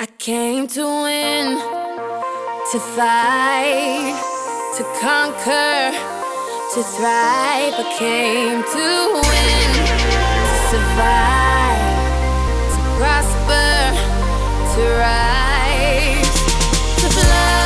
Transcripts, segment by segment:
I came to win, to fight, to conquer, to thrive. I came to win, to survive, to prosper, to rise, to fly.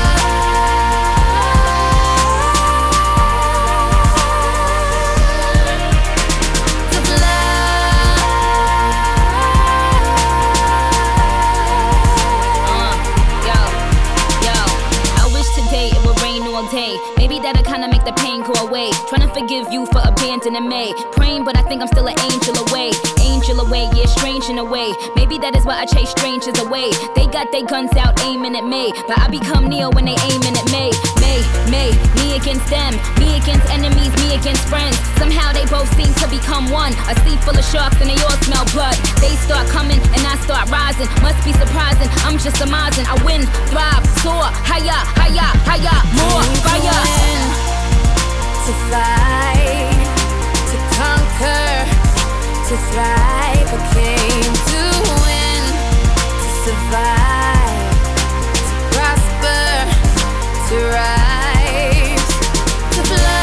Day. Maybe that'll kinda make the pain go away. Trying to forgive you for abandoning me. Praying, but I think I'm still an angel away. Angel away, yeah, strange in a way. Maybe that is why I chase strangers away. They got their guns out aiming at me, but I become Neo when they aiming at me. Me against them, me against enemies, me against friends. Somehow they both seem to become one. A sea full of sharks and they all smell blood. They start coming and I start rising. Must be surprising, I'm just surmising. I win, thrive, soar, higher, higher, higher, more fire. To fight, to conquer, to thrive. I came to win, to survive, to prosper, to rise, to fly.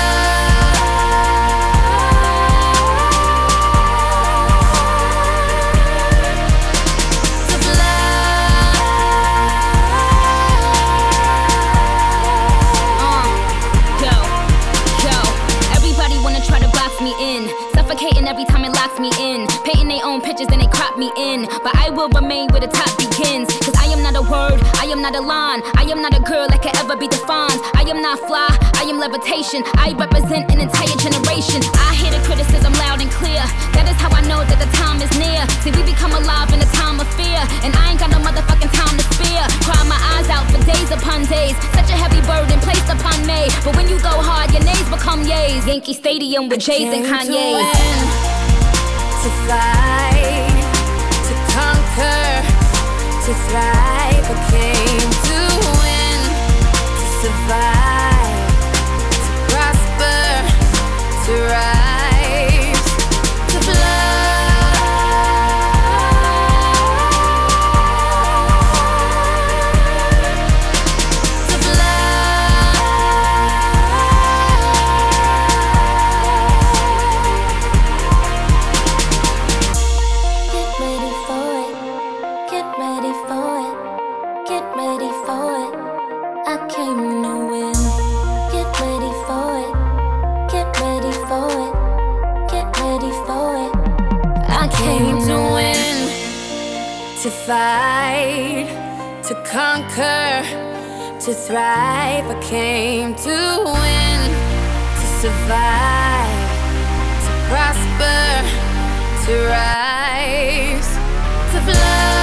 Suffocating every time it locks me in. Painting their own pictures and they crop me in. But I will remain where the top begins. Cause I am not a word, I am not a line. I am not a girl that can ever be defined. I am not fly, I am levitation. I represent an entire generation. I hear the criticism loud and clear. That is how I know that the time is near. See, we become alive in a time of fear. And I ain't got no motherfucking time to spare. Cry my eyes out for days upon days. Such a heavy burden placed upon me. But when you go hard, your nays become yays. Yankee Stadium with Jays and Kanye's. To fight, to conquer, to thrive. I came to win, to survive, to prosper, to rise, to fly. To fight, to conquer, to thrive. I came to win, to survive, to prosper, to rise, to fly.